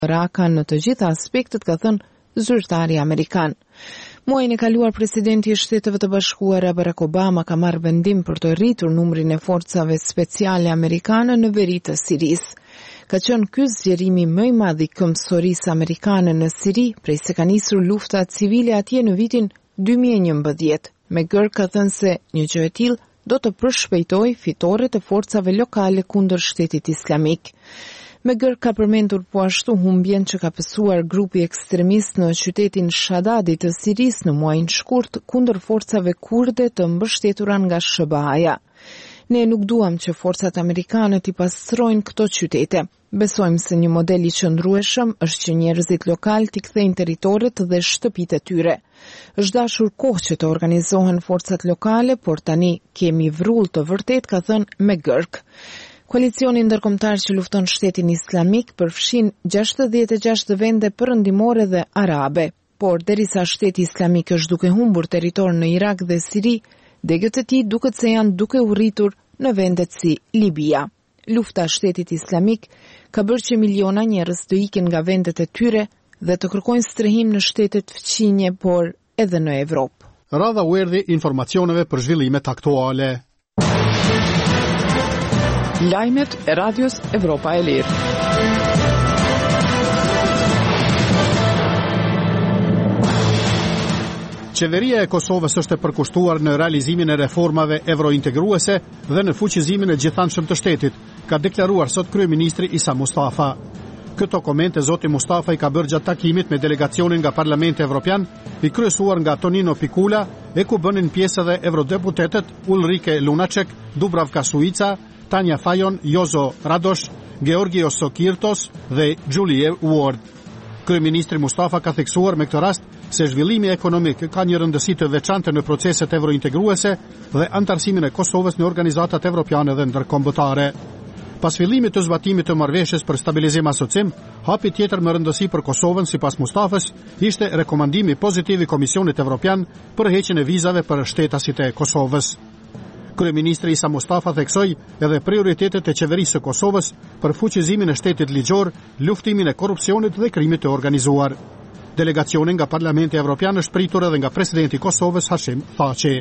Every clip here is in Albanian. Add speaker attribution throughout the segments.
Speaker 1: Raka në të gjitha aspektet, ka thënë zyrtari amerikan. Muajin e kaluar presidenti i Shteteve të Bashkuara Barack Obama ka marrë vendim për të rritur numrin e forcave speciale amerikane në veri të Sirisë. Ka qenë ky zgjerimi më i madh i këmbësorisë amerikane në Siri prej se ka nisur lufta civile atje në vitin 2011. McGurk ka thënë se një gjë e tillë do të përshpejtojë fitoret e forcave lokale kundër Shtetit Islamik. McGurk ka përmendur po ashtu humbjen që ka pësuar grupi ekstremist në qytetin Shadadi të Sirisë në muajin shkurt kundër forcave kurde të mbështetura nga SBA-ja. Ne nuk duam që forcat amerikane t'i pastrojnë këto qytete. Besojmë se një model i qëndrueshëm është që njerëzit lokal t'i kthejnë territoret dhe shtëpitë e tyre. Është dashur kohë që të organizohen forcat lokale, por tani kemi vrull të vërtet, ka thënë McGurk. Koalicioni ndërkombëtar që lufton Shtetin Islamik përfshin 66 vende perëndimore dhe arabe, por derisa Shteti Islamik është duke humbur territor në Irak dhe Siri, degët e tij duket se janë duke u rritur në vendet si Libia. Lufta Shtetit Islamik ka bërë që miliona njerëz të ikin nga vendet e tyre dhe të kërkojnë strehim në shtetet fqinje, por edhe në Evropë.
Speaker 2: Radha u erdhi informacioneve për zhvillimet aktuale.
Speaker 3: Lajmet e Radios Evropa e Lirë.
Speaker 2: Qeveria e Kosovës është e përkushtuar në realizimin e reformave evrointegruese dhe në fuqizimin e gjithanshëm të shtetit, ka deklaruar sot kryeministri Isa Mustafa. Këto komente zoti Mustafa i ka bërë gjatë takimit me delegacionin nga Parlamenti Evropian, i kryesuar nga Tonino Pikula, e ku bënin pjesë edhe eurodeputetët Ulrike Lunacek, Dubravka Suica, Tanja Fajon, Jozo Radosh, Georgios Sokirtos dhe Julie Ward. Kryeministri Mustafa ka theksuar me këtë rast se zhvillimi ekonomik ka një rëndësi të veçantë në proceset evrointegruese dhe antarësimin e Kosovës në organizatat evropiane dhe ndërkombëtare. Pas fillimit të zbatimit të marrëveshjes për stabilizim asocim, hapi tjetër me rëndësi për Kosovën sipas Mustafës ishte rekomandimi pozitiv i Komisionit Evropian për heqjen e vizave për shtetasit e Kosovës. Kryeministri Isa Mustafa theksoi edhe prioritetet e qeverisë së Kosovës për fuqizimin e shtetit ligjor, luftimin e korrupsionit dhe krimit të organizuar. Delegacioni nga Parlamenti Evropian është pritur edhe nga presidenti i Kosovës Hashim Thaçi.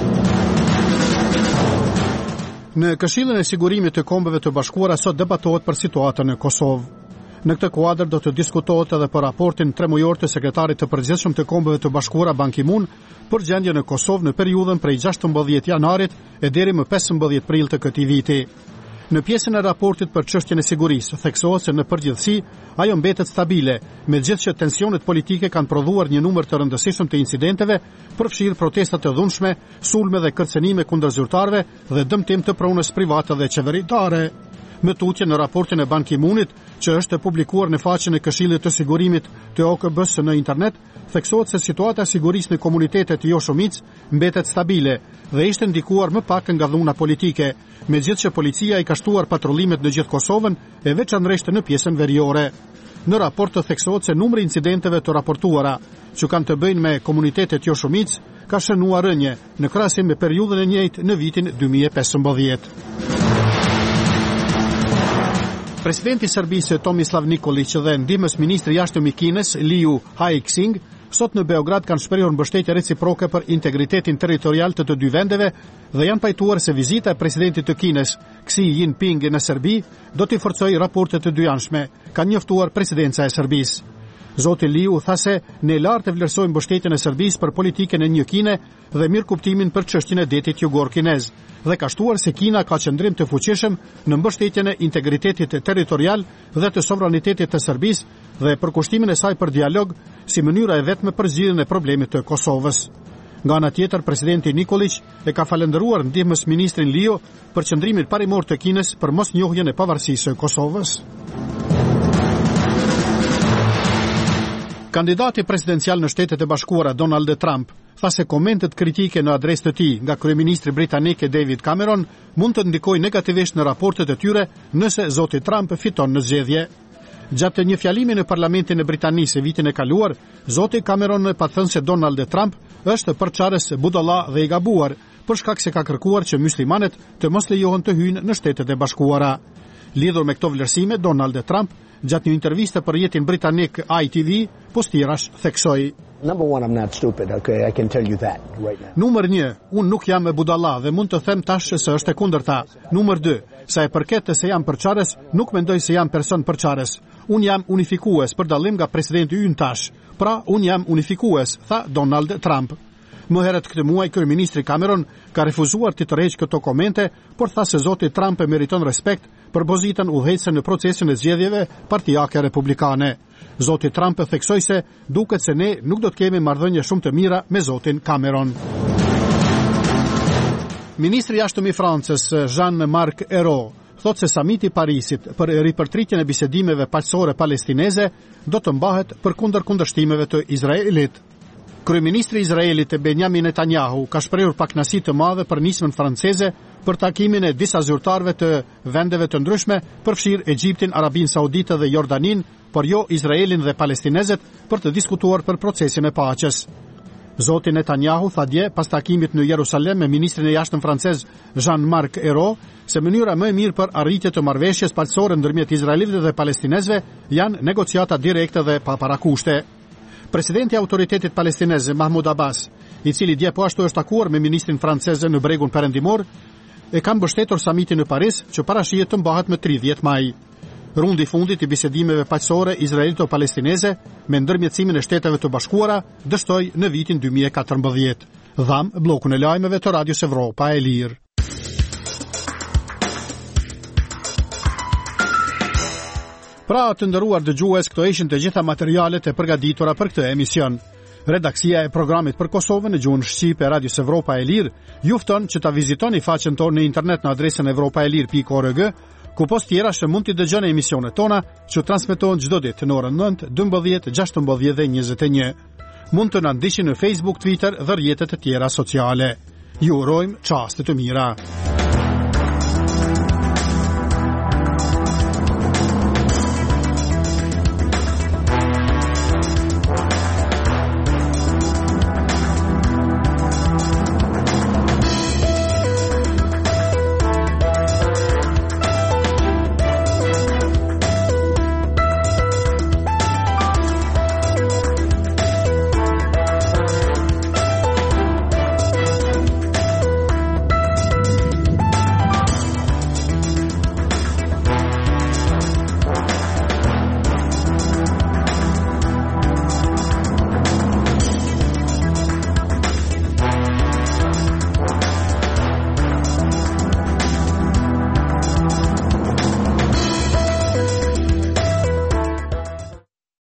Speaker 2: Në Këshillin e Sigurimit të Kombeve të Bashkuara sot debatohet për situatën në Kosovë. Në këtë kuadër do të diskutohet edhe për raportin tremujor të sekretarit të përgjithshëm të Kombeve të Bashkuara Ban Ki-moon për gjendjen në Kosovë në periudhën prej 16 janarit e deri më 15 prill të këtij viti. Në pjesën e raportit për çështjen e sigurisë, theksohet se në përgjithësi ajo mbetet stabile, megjithëse tensionet politike kanë prodhuar një numër të rëndësishëm të incidenteve, përfshirë protesta të dhunshme, sulme dhe kërcënime kundër zyrtarëve dhe dëmtim të pronës private dhe qeveritare. Me tutje në raportin e Ban Ki-moonit, që është publikuar në faqen e Këshillit të Sigurimit të OKB-s në internet, theksohet se situata e sigurisë në komunitetet jo shumic mbetet stabile dhe ishte ndikuar më pak nga dhuna politike, megjithëse policia i ka shtuar patrullimet në gjithë Kosovën e veçanërisht në pjesën veriore. Në raport të theksohet se numri incidenteve të raportuara që kanë të bëjnë me komunitetet jo shumic ka shënuar rënje në krahasim me periudhën e njëjtë në vitin 2015. Presidenti i Serbisë Tomislav Nikolić dhe ndihmës ministri i jashtëm i Kinës Liu Haixing sot në Beograd kanë shprehur mbështetje reciproke për integritetin territorial të dy vendeve dhe janë pajtuar se vizita e presidentit të Kinës Xi Jinping në Serbi do të forcojë raportet të dyjanshme, ka njoftuar presidenca e Serbisë. Zoti Liu tha se ne lartë vlerësojmë mbështetjen e Serbisë për politikën e një Kine dhe mirëkuptimin për çështjen e detit jugor kinez dhe ka shtuar se Kina ka qëndrim të fuqishëm në mbështetjen e integritetit territorial dhe të sovranitetit të Serbisë dhe për kushtimin e saj për dialog si mënyra e vetme për zgjidhjen e problemit të Kosovës. Nga ana tjetër, presidenti Nikolić e ka falendëruar ndihmës ministrin Liu për qëndrimin parimor të Kinës për mosnjohjen e pavarësisë së Kosovës. Kandidati presidencial në Shtetet e Bashkuara Donald Trump tha se komentet kritike në adresë të tij nga kryeministri britanik David Cameron mund të ndikojnë negativisht në raportet e tyre nëse zoti Trump fiton në zgjedhje. Gjatë një fjalimi në Parlamentin e Britanisë vitin e kaluar, zoti Cameron pa thënë se Donald Trump është përçarës budalla dhe i gabuar, për shkak se ka kërkuar që myslimanët të mos lejohen të hyjnë në Shtetet e Bashkuara. Lidhur me këto vlerësime, Donald Trump gjatë një interviste për rrjetin britanik ITV, Postierash theksoi:
Speaker 4: Number one, I'm not stupid, okay? I can tell you that right now.
Speaker 2: Numër 1, unë nuk jam e budalla dhe mund të them tash se është e kundërta. Numër 2, sa e përket se jam përçarës, nuk mendoj se jam person përçarës. Unë jam unifikues për dallim nga presidenti ynë tash. Pra, unë jam unifikues, tha Donald Trump. Më herët këtë muaj, kryeministri Cameron ka refuzuar të tërheqë këto komente, por tha se zoti Trump e meriton respekt për pozitën udhëheqëse në procesin e zgjedhjeve partijake republikane. Zoti Trump e theksoi se duket se ne nuk do të kemi marrëdhënie shumë të mira me zotin Cameron. Ministri i jashtëm i Francës, Jean-Marc Ayrault, thot se samiti i Parisit për ripërtritjen e bisedimeve paqësore palestineze do të mbahet përkundër kundërshtimeve të Izraelit. Kryeministri i Izraelit Benjamin Netanyahu ka shprehur pakënaqësi të madhe për nismën franceze për takimin e disa zyrtarëve të vendeve të ndryshme, përfshirë Egjiptin, Arabinë Saudite dhe Jordanin, por jo Izraelin dhe palestinezët, për të diskutuar për procesin e paqes. Zoti Netanyahu tha dje pas takimit në Jerusalem me ministrin e jashtëm francez Jean-Marc Ayrault se mënyra më e mirë për arritje të marrëveshjes paqësore ndërmjet izraelitëve dhe palestinezëve janë negociata direkte dhe pa parakushte. Presidenti i Autoritetit Palestinez Mahmoud Abbas, i cili dje po ashtu është takuar me ministrin francez në bregun perëndimor, e ka mbështetur samitin në Paris që parashihet të mbahet më 30 maj. Rundi i fundit i bisedimeve paqësore izraelito-palestineze me ndërmjetësimin e Shteteve të Bashkuara dështoi në vitin 2014. Dham bllokun e lajmeve të Radios Evropa e Lirë. Pra të nderuar dëgjues, këto ishin të gjitha materialet e përgatitura për këtë emision. Redaksia e programit për Kosovën në gjuhën shqipe e Radios Evropa e Lirë ju fton që ta vizitoni faqen tonë në internet në adresën evropaelir.org, ku post tjera që mund t'i dëgjoni emisionet tona që transmetohen çdo ditë në orën 9, 12, 16 dhe 21. Mund të na ndiqni në Facebook, Twitter dhe rrjetet e tjera sociale. Ju urojmë çaste të mira.